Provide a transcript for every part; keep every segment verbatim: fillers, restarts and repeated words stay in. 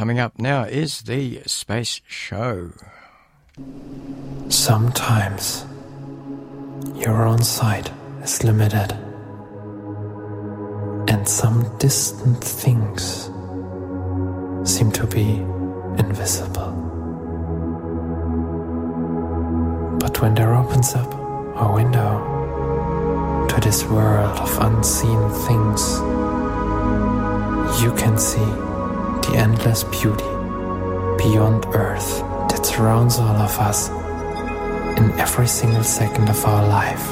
Coming up now is the Space Show. Sometimes your own sight is limited, and some distant things seem to be invisible. But when there opens up a window to this world of unseen things, you can see the endless beauty beyond Earth that surrounds all of us in every single second of our life.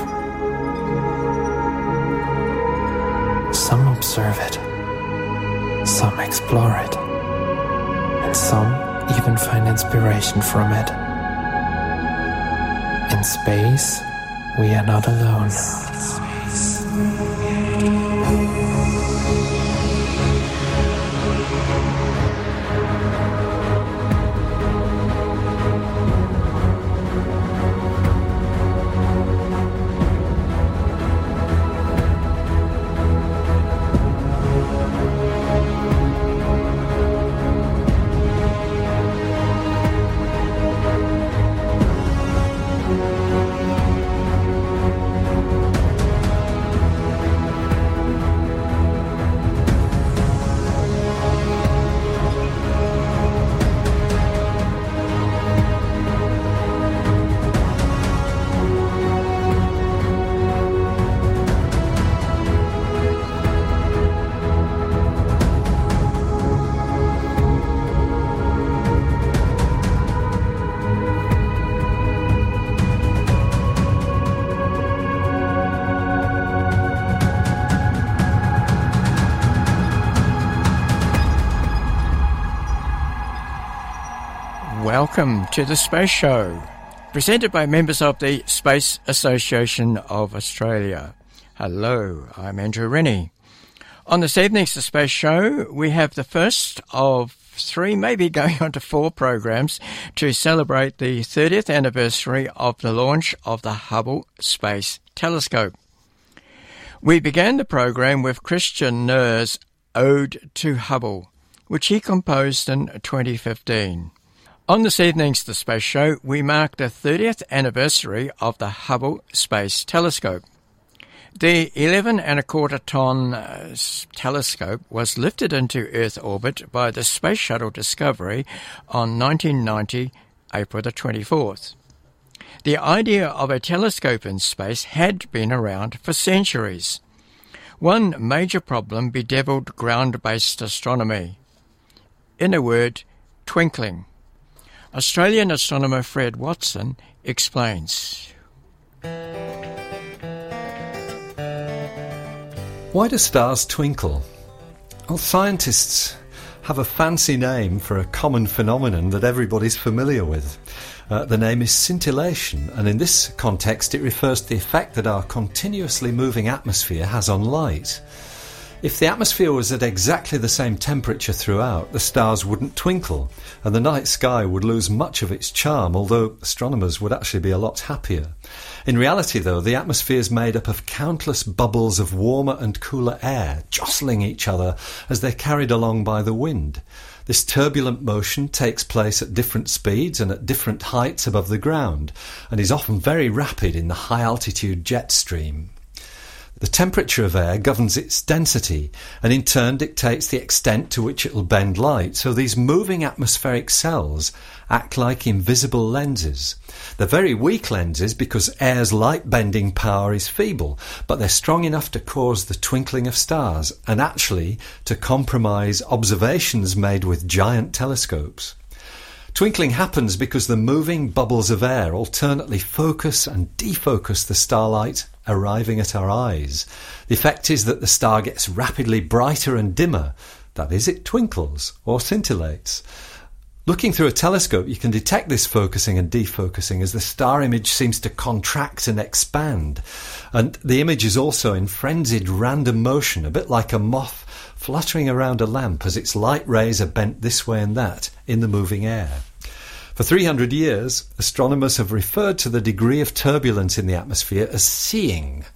Some observe it, some explore it, and some even find inspiration from it. In space, we are not alone. Welcome to the Space Show, presented by members of the Space Association of Australia. Hello, I'm Andrew Rennie. On this evening's The Space Show, we have the first of three, maybe going on to four programs to celebrate the thirtieth anniversary of the launch of the Hubble Space Telescope. We began the program with Christian Nur's Ode to Hubble, which he composed in twenty fifteen. On this evening's The Space Show, we mark the thirtieth anniversary of the Hubble Space Telescope. The eleven and a quarter ton uh, telescope was lifted into Earth orbit by the Space Shuttle Discovery on nineteen ninety, April the twenty-fourth. The idea of a telescope in space had been around for centuries. One major problem bedeviled ground-based astronomy. In a word, twinkling. Australian astronomer Fred Watson explains. Why do stars twinkle? Well, scientists have a fancy name for a common phenomenon that everybody's familiar with. Uh, the name is scintillation, and in this context it refers to the effect that our continuously moving atmosphere has on light. If the atmosphere was at exactly the same temperature throughout, the stars wouldn't twinkle, and the night sky would lose much of its charm, although astronomers would actually be a lot happier. In reality, though, the atmosphere is made up of countless bubbles of warmer and cooler air, jostling each other as they're carried along by the wind. This turbulent motion takes place at different speeds and at different heights above the ground, and is often very rapid in the high-altitude jet stream. The temperature of air governs its density and in turn dictates the extent to which it will bend light, so these moving atmospheric cells act like invisible lenses. They're very weak lenses because air's light-bending power is feeble, but they're strong enough to cause the twinkling of stars and actually to compromise observations made with giant telescopes. Twinkling happens because the moving bubbles of air alternately focus and defocus the starlight arriving at our eyes. The effect is that the star gets rapidly brighter and dimmer. That is, it twinkles or scintillates. Looking through a telescope, you can detect this focusing and defocusing as the star image seems to contract and expand. And the image is also in frenzied random motion, a bit like a moth fluttering around a lamp as its light rays are bent this way and that in the moving air. For three hundred years, astronomers have referred to the degree of turbulence in the atmosphere as seeing.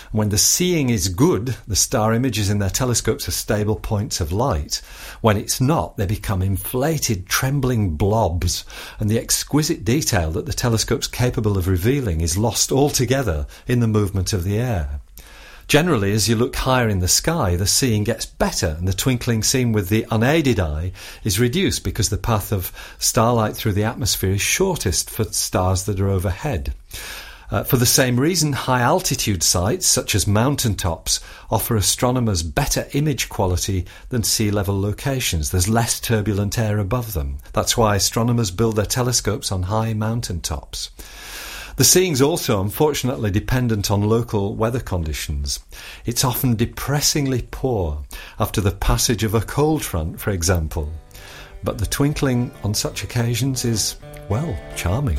When the seeing is good, the star images in their telescopes are stable points of light. When it's not, they become inflated, trembling blobs, and the exquisite detail that the telescope's capable of revealing is lost altogether in the movement of the air. Generally, as you look higher in the sky, the seeing gets better, and the twinkling seen with the unaided eye is reduced because the path of starlight through the atmosphere is shortest for stars that are overhead. Uh, for the same reason, high-altitude sites, such as mountaintops, offer astronomers better image quality than sea-level locations. There's less turbulent air above them. That's why astronomers build their telescopes on high mountaintops. The seeing's also, unfortunately, dependent on local weather conditions. It's often depressingly poor after the passage of a cold front, for example. But the twinkling on such occasions is, well, charming.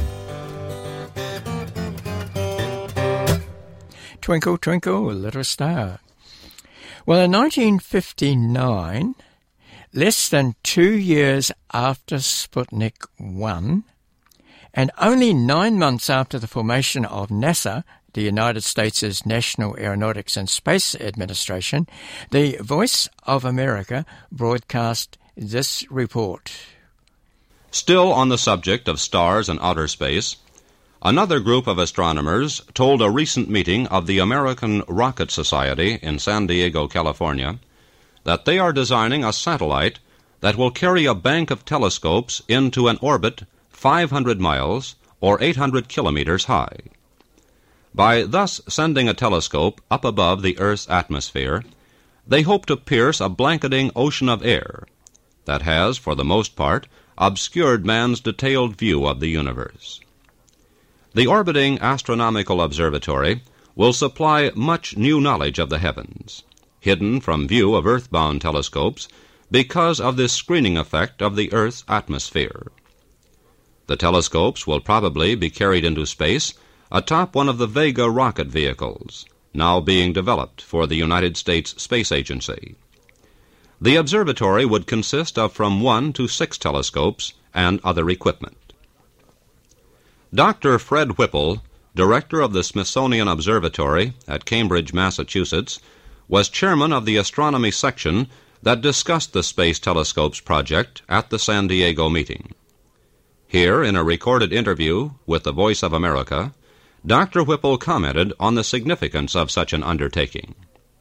Twinkle, twinkle, little star. Well, in nineteen fifty-nine, less than two years after Sputnik one, and only nine months after the formation of NASA, the United States' National Aeronautics and Space Administration, the Voice of America broadcast this report. Still on the subject of stars and outer space, another group of astronomers told a recent meeting of the American Rocket Society in San Diego, California, that they are designing a satellite that will carry a bank of telescopes into an orbit five hundred miles or eight hundred kilometers high. By thus sending a telescope up above the Earth's atmosphere, they hope to pierce a blanketing ocean of air that has, for the most part, obscured man's detailed view of the universe. The orbiting astronomical observatory will supply much new knowledge of the heavens, hidden from view of earthbound telescopes because of this screening effect of the Earth's atmosphere. The telescopes will probably be carried into space atop one of the Vega rocket vehicles, now being developed for the United States Space Agency. The observatory would consist of from one to six telescopes and other equipment. Doctor Fred Whipple, director of the Smithsonian Observatory at Cambridge, Massachusetts, was chairman of the astronomy section that discussed the Space Telescopes project at the San Diego meeting. Here, in a recorded interview with the Voice of America, Doctor Whipple commented on the significance of such an undertaking.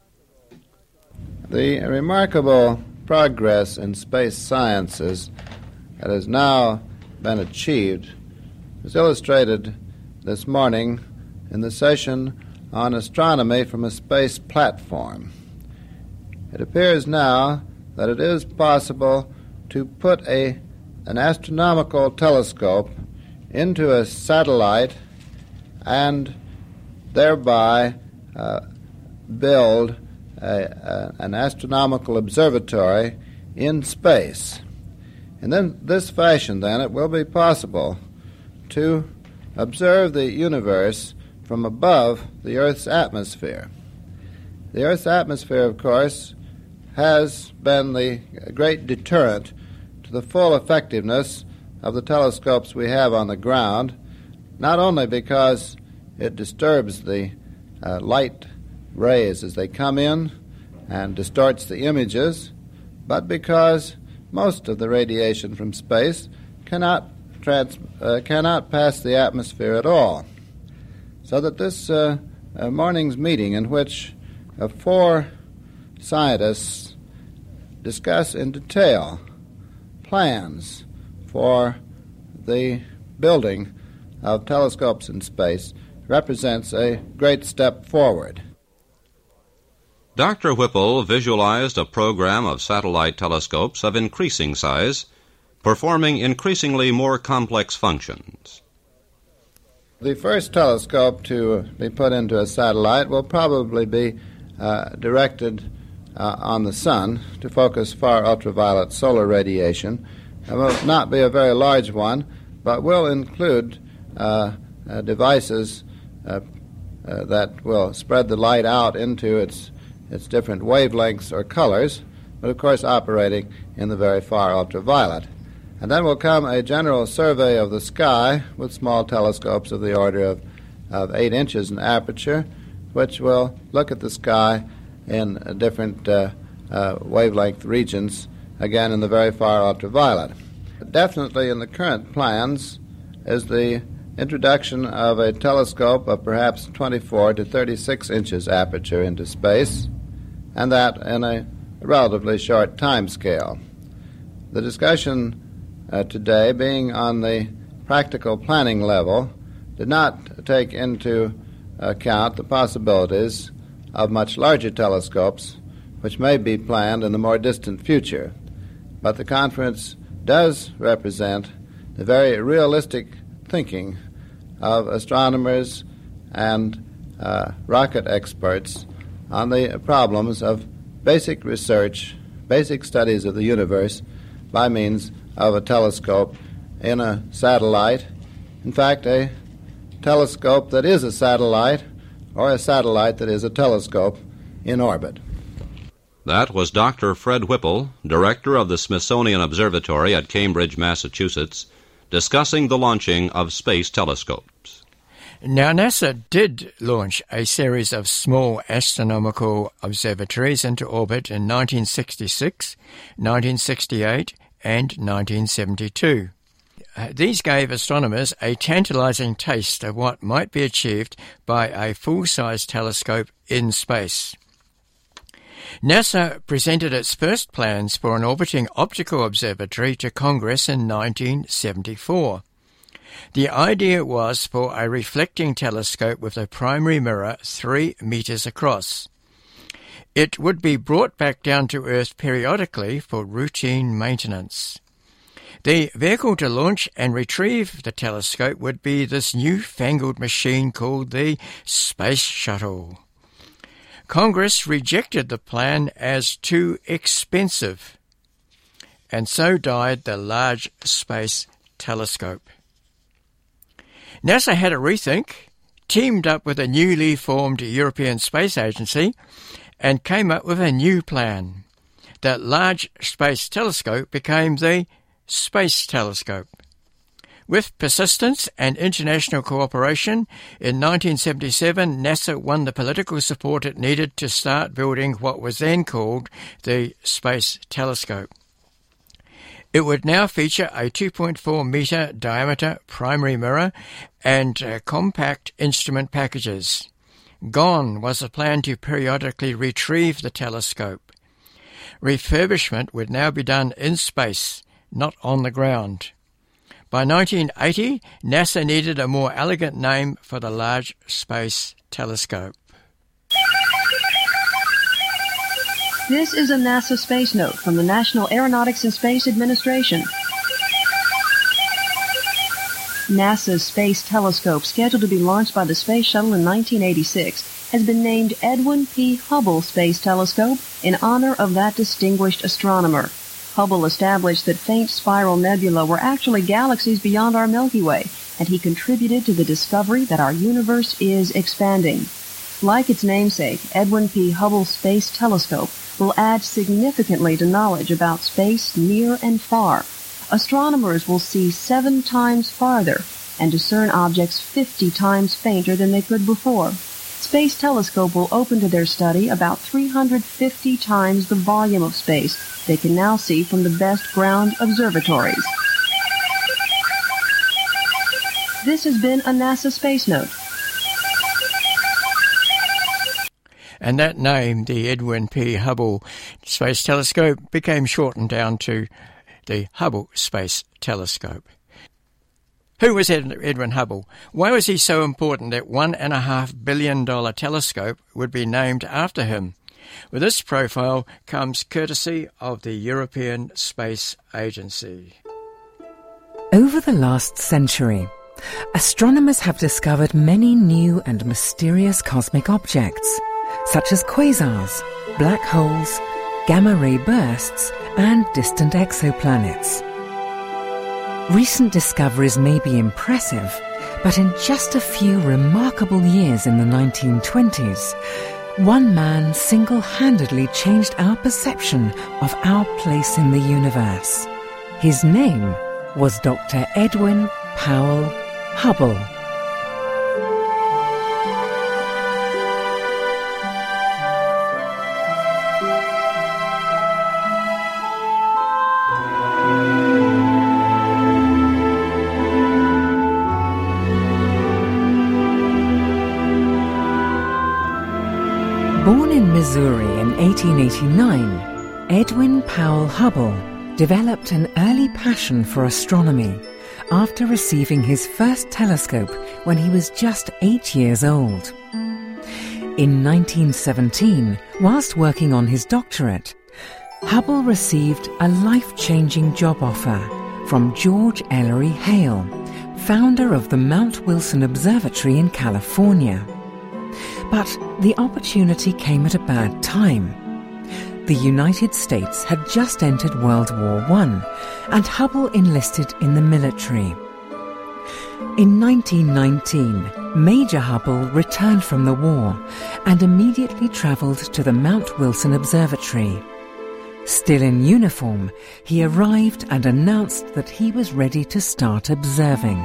The remarkable progress in space sciences that has now been achieved was illustrated this morning in the session on astronomy from a space platform. It appears now that it is possible to put a an astronomical telescope into a satellite and thereby uh, build a, a, an astronomical observatory in space. And then this fashion, then, it will be possible to observe the universe from above the Earth's atmosphere. The Earth's atmosphere, of course, has been the great deterrent to the full effectiveness of the telescopes we have on the ground, not only because it disturbs the uh, light rays as they come in and distorts the images, but because most of the radiation from space cannot trans- uh, cannot pass the atmosphere at all. So that this uh, uh, morning's meeting, in which uh, four scientists discuss in detail plans for the building of telescopes in space, represents a great step forward. Doctor Whipple visualized a program of satellite telescopes of increasing size, performing increasingly more complex functions. The first telescope to be put into a satellite will probably be uh, directed uh, on the sun to focus far ultraviolet solar radiation. It will not be a very large one, but will include uh, uh, devices uh, uh, that will spread the light out into its its different wavelengths or colors, but of course operating in the very far ultraviolet. And then will come a general survey of the sky with small telescopes of the order of, of eight inches in aperture, which will look at the sky in uh, different uh, uh, wavelength regions, again in the very far ultraviolet. Definitely in the current plans is the introduction of a telescope of perhaps twenty-four to thirty-six inches aperture into space, and that in a relatively short time scale. The discussion uh, today, being on the practical planning level, did not take into account the possibilities of much larger telescopes which may be planned in the more distant future. But the conference does represent the very realistic thinking of astronomers and uh, rocket experts on the problems of basic research, basic studies of the universe by means of a telescope in a satellite. In fact, a telescope that is a satellite, or a satellite that is a telescope in orbit. That was Doctor Fred Whipple, director of the Smithsonian Observatory at Cambridge, Massachusetts, discussing the launching of space telescopes. Now, NASA did launch a series of small astronomical observatories into orbit in nineteen sixty-six, nineteen sixty-eight, and nineteen seventy-two. Uh, these gave astronomers a tantalizing taste of what might be achieved by a full-size telescope in space. NASA presented its first plans for an orbiting optical observatory to Congress in nineteen seventy-four. The idea was for a reflecting telescope with a primary mirror three meters across. It would be brought back down to Earth periodically for routine maintenance. The vehicle to launch and retrieve the telescope would be this newfangled machine called the Space Shuttle. Congress rejected the plan as too expensive, and so died the Large Space Telescope. NASA had a rethink, teamed up with a newly formed European Space Agency, and came up with a new plan. The Large Space Telescope became the Space Telescope. With persistence and international cooperation, in nineteen seventy-seven, NASA won the political support it needed to start building what was then called the Space Telescope. It would now feature a two point four metre diameter primary mirror and uh, compact instrument packages. Gone was the plan to periodically retrieve the telescope. Refurbishment would now be done in space, not on the ground. By nineteen eighty, NASA needed a more elegant name for the Large Space Telescope. This is a NASA Space Note from the National Aeronautics and Space Administration. NASA's Space Telescope, scheduled to be launched by the Space Shuttle in nineteen eighty-six, has been named Edwin P. Hubble Space Telescope in honor of that distinguished astronomer. Hubble established that faint spiral nebulae were actually galaxies beyond our Milky Way, and he contributed to the discovery that our universe is expanding. Like its namesake, Edwin P. Hubble Space Telescope will add significantly to knowledge about space near and far. Astronomers will see seven times farther and discern objects fifty times fainter than they could before. Space Telescope will open to their study about three hundred fifty times the volume of space they can now see from the best ground observatories. This has been a NASA Space Note. And that name, the Edwin P. Hubble Space Telescope, became shortened down to the Hubble Space Telescope. Who was Ed- Edwin Hubble? Why was he so important that one and a half billion dollar telescope would be named after him? Well, this profile comes courtesy of the European Space Agency. Over the last century, astronomers have discovered many new and mysterious cosmic objects, such as quasars, black holes, gamma-ray bursts, and distant exoplanets. Recent discoveries may be impressive, but in just a few remarkable years in the nineteen twenties, one man single-handedly changed our perception of our place in the universe. His name was Doctor Edwin Powell Hubble. Born in Missouri in eighteen eighty-nine, Edwin Powell Hubble developed an early passion for astronomy after receiving his first telescope when he was just eight years old. In nineteen seventeen, whilst working on his doctorate, Hubble received a life-changing job offer from George Ellery Hale, founder of the Mount Wilson Observatory in California. But the opportunity came at a bad time. The United States had just entered World War One, and Hubble enlisted in the military. In nineteen nineteen, Major Hubble returned from the war and immediately travelled to the Mount Wilson Observatory. Still in uniform, he arrived and announced that he was ready to start observing.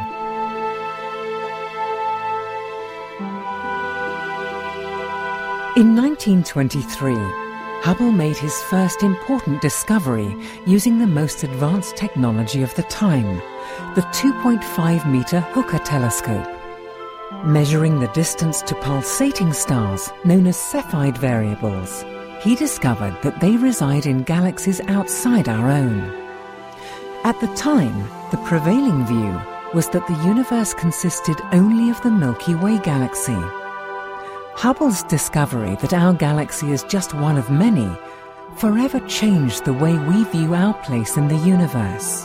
In nineteen twenty-three, Hubble made his first important discovery using the most advanced technology of the time, the two point five metre Hooker telescope. Measuring the distance to pulsating stars, known as Cepheid variables, he discovered that they reside in galaxies outside our own. At the time, the prevailing view was that the universe consisted only of the Milky Way galaxy. Hubble's discovery that our galaxy is just one of many forever changed the way we view our place in the universe.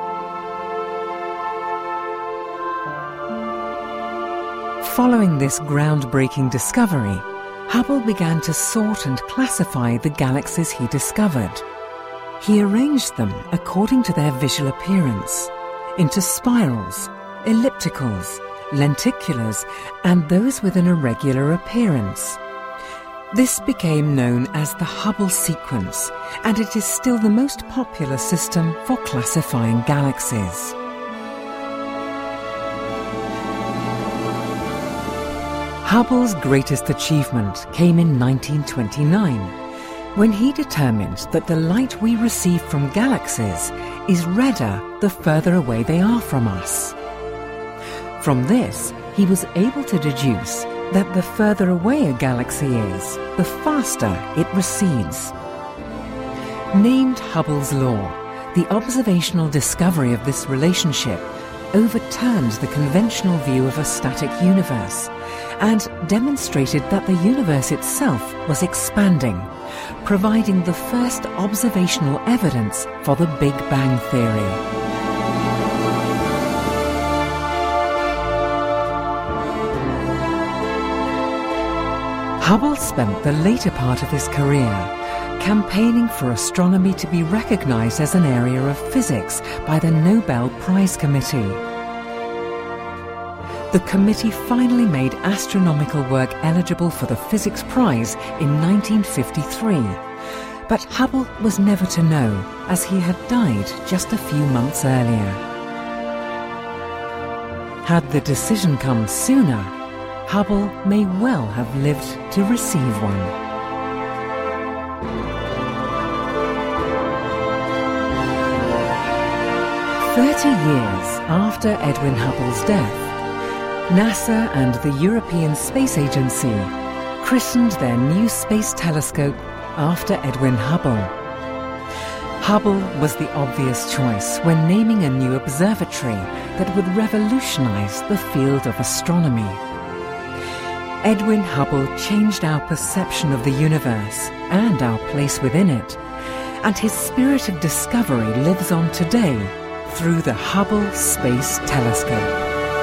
Following this groundbreaking discovery, Hubble began to sort and classify the galaxies he discovered. He arranged them according to their visual appearance, into spirals, ellipticals, lenticulars, and those with an irregular appearance. This became known as the Hubble sequence, and it is still the most popular system for classifying galaxies. Hubble's greatest achievement came in nineteen twenty-nine, when he determined that the light we receive from galaxies is redder the further away they are from us. From this, he was able to deduce that the further away a galaxy is, the faster it recedes. Named Hubble's law, the observational discovery of this relationship overturned the conventional view of a static universe and demonstrated that the universe itself was expanding, providing the first observational evidence for the Big Bang theory. Hubble spent the later part of his career campaigning for astronomy to be recognized as an area of physics by the Nobel Prize Committee. The committee finally made astronomical work eligible for the Physics Prize in nineteen fifty-three, but Hubble was never to know, as he had died just a few months earlier. Had the decision come sooner, Hubble may well have lived to receive one. Thirty years after Edwin Hubble's death, NASA and the European Space Agency christened their new space telescope after Edwin Hubble. Hubble was the obvious choice when naming a new observatory that would revolutionize the field of astronomy. Edwin Hubble changed our perception of the universe and our place within it, and his spirit of discovery lives on today through the Hubble Space Telescope.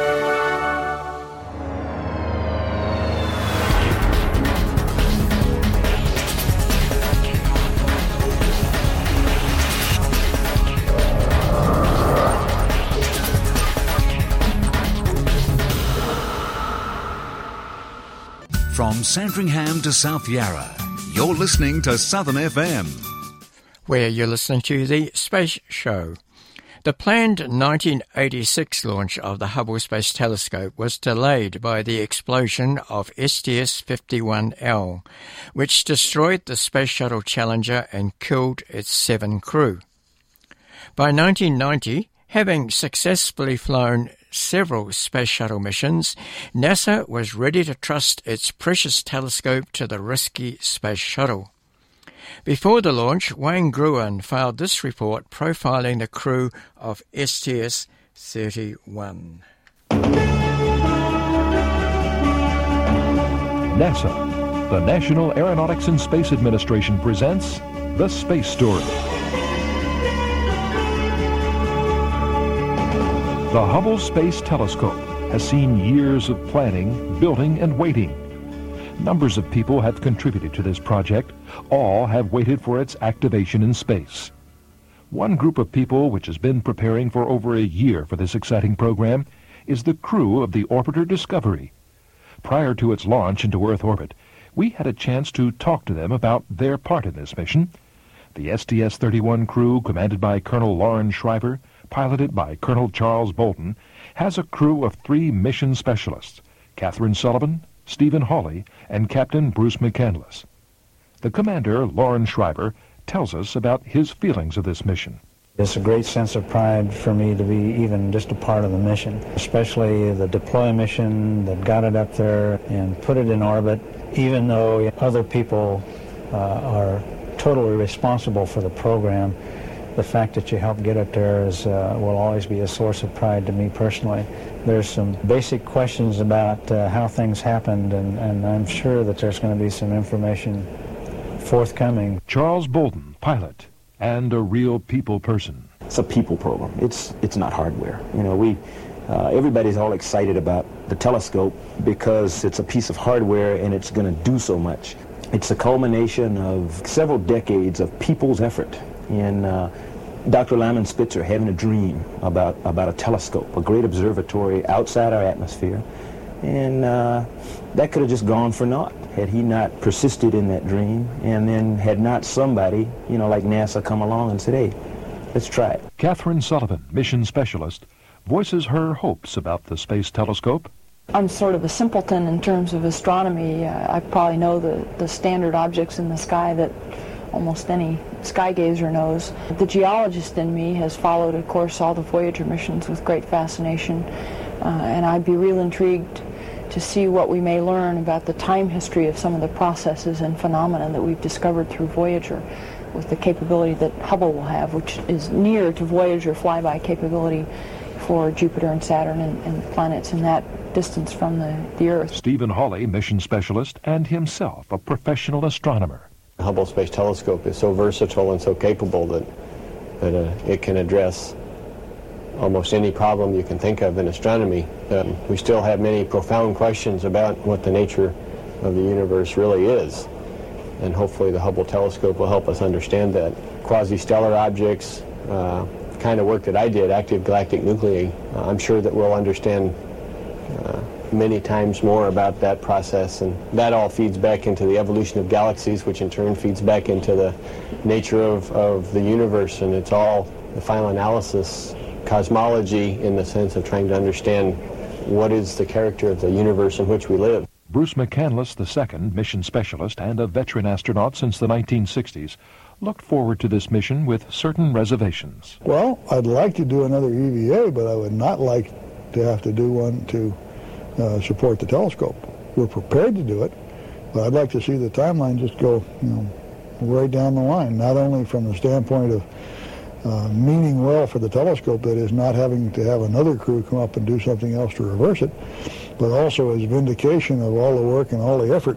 From Sandringham to South Yarra, you're listening to Southern F M. Where you're listening to The Space Show. The planned nineteen eighty-six launch of the Hubble Space Telescope was delayed by the explosion of S T S fifty-one L, which destroyed the Space Shuttle Challenger and killed its seven crew. By nineteen ninety, having successfully flown several space shuttle missions, NASA was ready to trust its precious telescope to the risky space shuttle. Before the launch, Wayne Gruen filed this report profiling the crew of S T S thirty-one. NASA, the National Aeronautics and Space Administration, presents The Space Story. The Hubble Space Telescope has seen years of planning, building, and waiting. Numbers of people have contributed to this project. All have waited for its activation in space. One group of people which has been preparing for over a year for this exciting program is the crew of the Orbiter Discovery. Prior to its launch into Earth orbit, we had a chance to talk to them about their part in this mission. The S T S thirty-one crew, commanded by Colonel Loren Shriver, piloted by Colonel Charles Bolton, has a crew of three mission specialists, Catherine Sullivan, Stephen Hawley, and Captain Bruce McCandless. The commander, Loren Shriver, tells us about his feelings of this mission. It's a great sense of pride for me to be even just a part of the mission, especially the deploy mission that got it up there and put it in orbit, even though other people uh, are totally responsible for the program. The fact that you helped get it there is, uh, will always be a source of pride to me personally. There's some basic questions about uh, how things happened, and, and I'm sure that there's going to be some information forthcoming. Charles Bolton, pilot, and a real people person. It's a people program. It's it's not hardware. You know, we uh, everybody's all excited about the telescope because it's a piece of hardware and it's going to do so much. It's a culmination of several decades of people's effort in uh, Doctor Lyman Spitzer having a dream about, about a telescope, a great observatory outside our atmosphere, and uh, that could have just gone for naught had he not persisted in that dream, and then had not somebody, you know, like NASA come along and said, hey, let's try it. Catherine Sullivan, mission specialist, voices her hopes about the space telescope. I'm sort of a simpleton in terms of astronomy. Uh, I probably know the, the standard objects in the sky that almost any sky gazer knows. The geologist in me has followed, of course, all the Voyager missions with great fascination, uh, and I'd be real intrigued to see what we may learn about the time history of some of the processes and phenomena that we've discovered through Voyager, with the capability that Hubble will have, which is near to Voyager flyby capability for Jupiter and Saturn and, and planets in that distance from the, the Earth. Stephen Hawley, mission specialist, and himself a professional astronomer. The Hubble Space Telescope is so versatile and so capable that, that uh, it can address almost any problem you can think of in astronomy. Um, we still have many profound questions about what the nature of the universe really is, and hopefully the Hubble telescope will help us understand that. Quasi-stellar objects, uh, the kind of work that I did, active galactic nuclei, uh, I'm sure that we'll understand uh, many times more about that process, and that all feeds back into the evolution of galaxies, which in turn feeds back into the nature of, of the universe, and it's all the final analysis, cosmology in the sense of trying to understand what is the character of the universe in which we live. Bruce McCandless the second, mission specialist and a veteran astronaut since the nineteen sixties, looked forward to this mission with certain reservations. Well, I'd like to do another E V A, but I would not like to have to do one to Uh, support the telescope. We're prepared to do it, but I'd like to see the timeline just go, you know, right down the line, not only from the standpoint of uh, meaning well for the telescope, that is, not having to have another crew come up and do something else to reverse it, but also as vindication of all the work and all the effort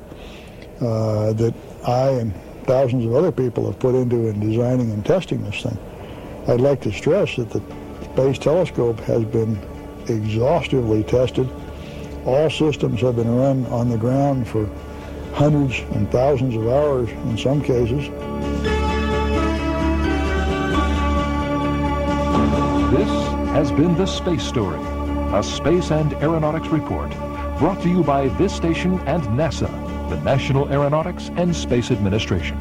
uh, that I and thousands of other people have put into in designing and testing this thing. I'd like to stress that the Space Telescope has been exhaustively tested. All systems have been run on the ground for hundreds and thousands of hours in some cases. This has been The Space Story, a space and aeronautics report brought to you by this station and NASA, the National Aeronautics and Space Administration.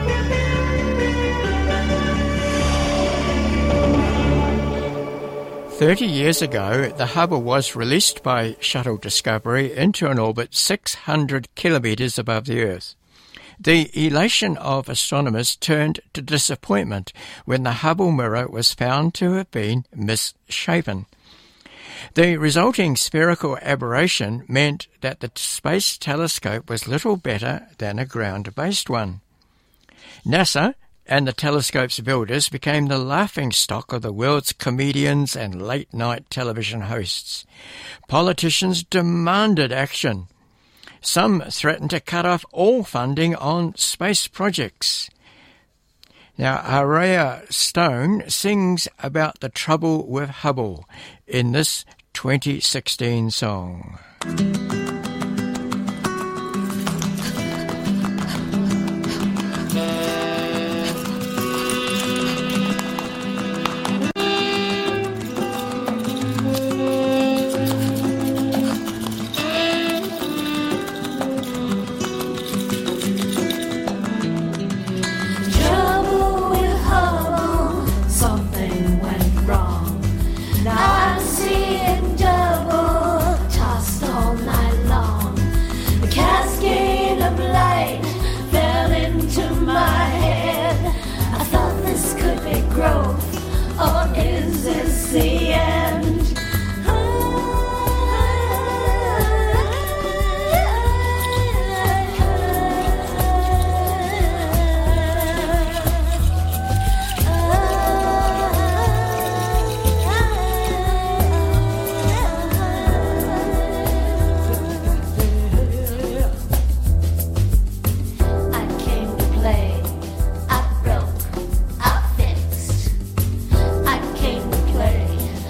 Thirty years ago, the Hubble was released by Shuttle Discovery into an orbit six hundred kilometres above the Earth. The elation of astronomers turned to disappointment when the Hubble mirror was found to have been misshapen. The resulting spherical aberration meant that the Space Telescope was little better than a ground-based one. NASA and the telescope's builders became the laughingstock of the world's comedians and late-night television hosts. Politicians demanded action. Some threatened to cut off all funding on space projects. Now, Araya Stone sings about the trouble with Hubble in this twenty sixteen song. Or is this the end? I came to play.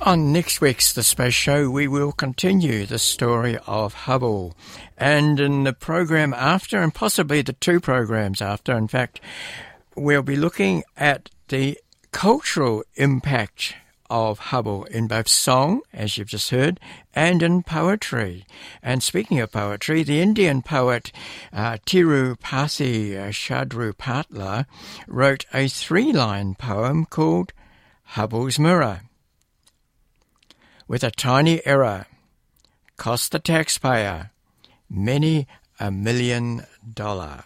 On next week's The Space Show, we will continue the story of Hubble. And in the program after, and possibly the two programs after, in fact, we'll be looking at the cultural impact of Hubble in both song, as you've just heard, and in poetry. And speaking of poetry, the Indian poet uh, Tirupati Chattopadhyay wrote a three-line poem called Hubble's Mirror. With a tiny error, cost the taxpayer many a million dollar.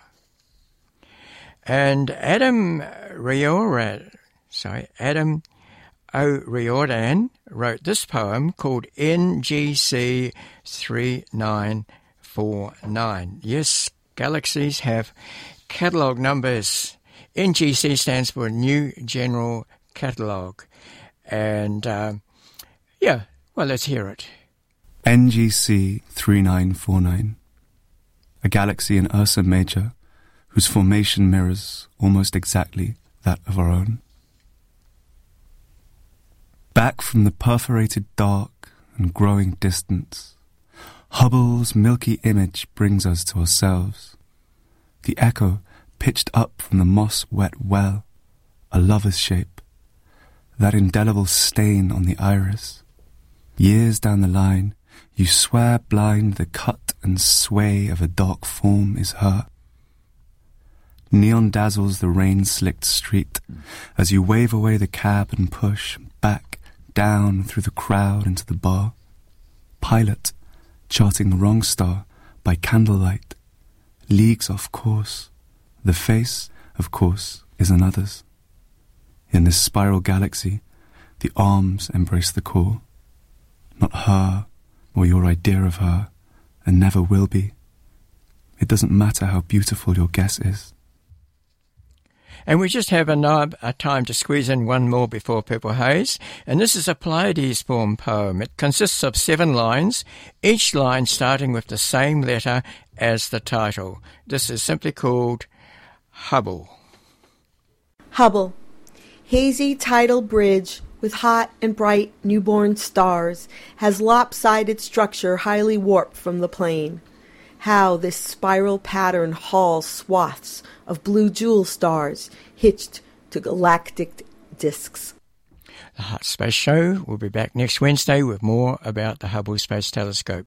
And Adam Riordan, sorry, Adam O'Riordan wrote this poem called N G C three nine four nine. Yes, galaxies have catalogue numbers. N G C stands for New General Catalogue. And, uh, yeah, well, let's hear it. N G C three nine four nine, a galaxy in Ursa Major whose formation mirrors almost exactly that of our own. Back from the perforated dark and growing distance, Hubble's milky image brings us to ourselves, the echo pitched up from the moss-wet well, a lover's shape, that indelible stain on the iris. Years down the line, you swear blind the cut and sway of a dark form is her. Neon dazzles the rain-slicked street as you wave away the cab and push back, down through the crowd into the bar. Pilot, charting the wrong star by candlelight, leagues off course. The face, of course, is another's. In this spiral galaxy, the arms embrace the core. Not her, or your idea of her, and never will be. It doesn't matter how beautiful your guess is. And we just have a, a time to squeeze in one more before Purple Haze. And this is a Pleiades form poem. It consists of seven lines, each line starting with the same letter as the title. This is simply called Hubble. Hubble, hazy tidal bridge with hot and bright newborn stars, has lopsided structure highly warped from the plane. How this spiral pattern hauls swaths of blue jewel stars hitched to galactic disks. The Hot Space Show will be back next Wednesday with more about the Hubble Space Telescope.